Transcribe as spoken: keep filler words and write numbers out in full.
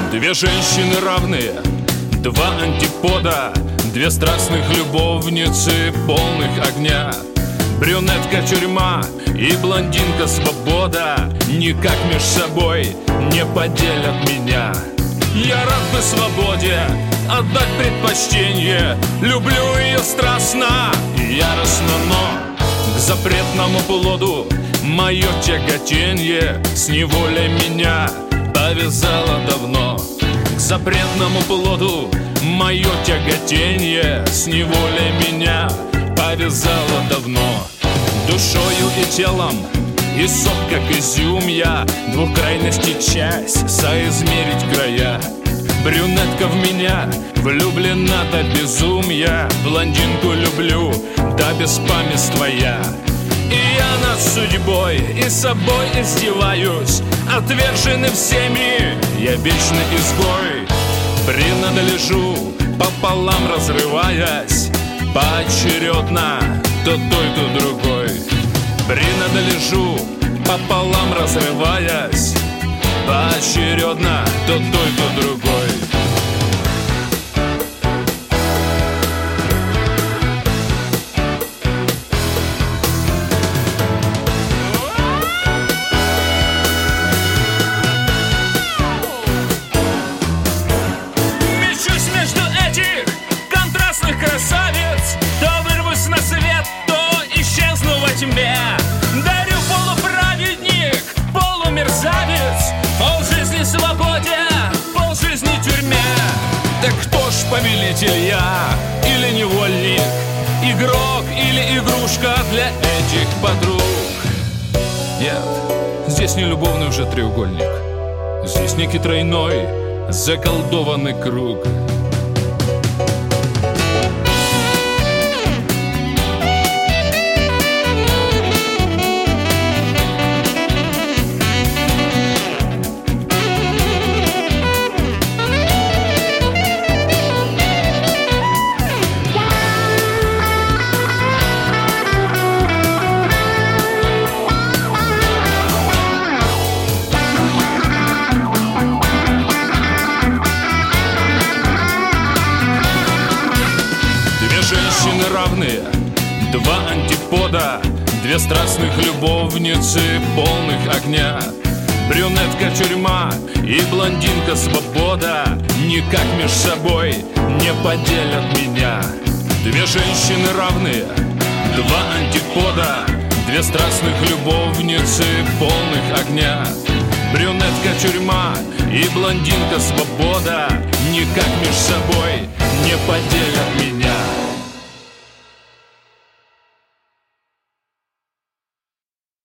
Две женщины равные, два антипода, две страстных любовницы, полных огня. Брюнетка тюрьма и блондинка свобода никак меж собой не поделят меня. Я рад бы свободе отдать предпочтение, люблю ее страстно и яростно, но к запретному плоду мое тяготенье с неволей меня повязало давно. К запретному плоду мое тяготенье с неволей меня повязало давно. Душою и телом и сок, как изюм, я двух крайностей часть соизмерить края. Брюнетка в меня влюблена до безумия, блондинку люблю до беспамятства я. И я над судьбой и собой издеваюсь, отверженный всеми я вечный изгой. Принадлежу пополам разрываясь, поочередно то той, то другой. Принадлежу пополам разрываясь, поочередно то той, то другой. Мечусь между этих контрастных красавиц, то вырвусь на свет, то исчезну во тьме. Дарю полуправедник, полумерзавец, полжизни свободе, полжизни тюрьме. Так кто ж повелитель, я или невольник, игрок или игрушка для этих подруг? Нет, здесь не любовный уже треугольник, здесь некий тройной заколдованный круг. Женщины равные, два антипода, две страстных любовницы, полных огня. Брюнетка тюрьма и блондинка свобода никак меж собой не поделят меня. Две женщины равные, два антипода, две страстных любовницы, полных огня. Брюнетка тюрьма и блондинка свобода никак меж собой не поделят меня.